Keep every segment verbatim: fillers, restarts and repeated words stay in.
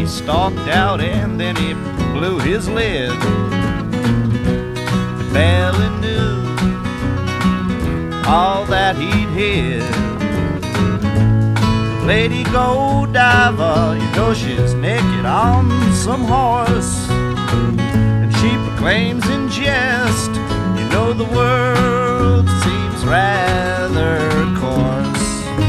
stalked out and then he blew his lid. The belly knew all that he'd hid. Lady Godiva, you know she's naked on some horse, and she proclaims in jest, you know the world seems rather coarse.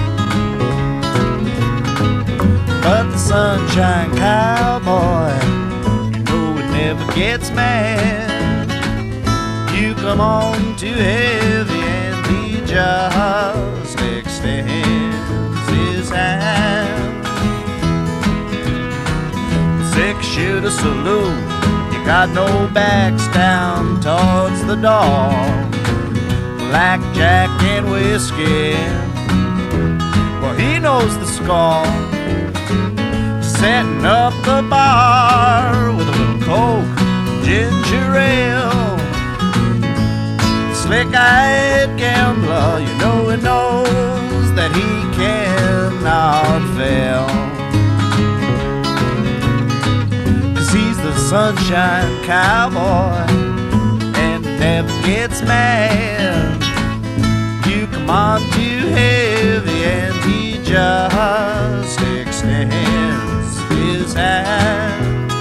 But the sunshine cowboy, you know it never gets mad. You come on too heavy and he just extends his hand. Six-shooter saloon, you got no backs down towards the door. Blackjack and whiskey, well he knows the score. Setting up the bar with a little coke, ginger ale. Slick-eyed gambler, you know he knows that he cannot fail. 'Cause he's the sunshine cowboy and never gets mad. You come on too heavy and he just extends his hand.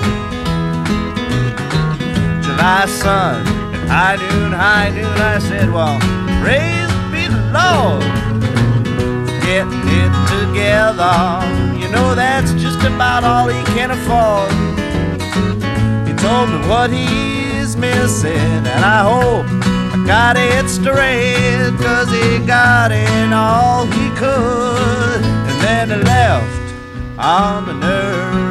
July sun, high noon, high noon, I said, well, praise be the Lord for getting it together. You know that's just about all he can afford. He told me what he's missing, and I hope I got it straight, 'cause he got in all he could, and then he left on the nerve.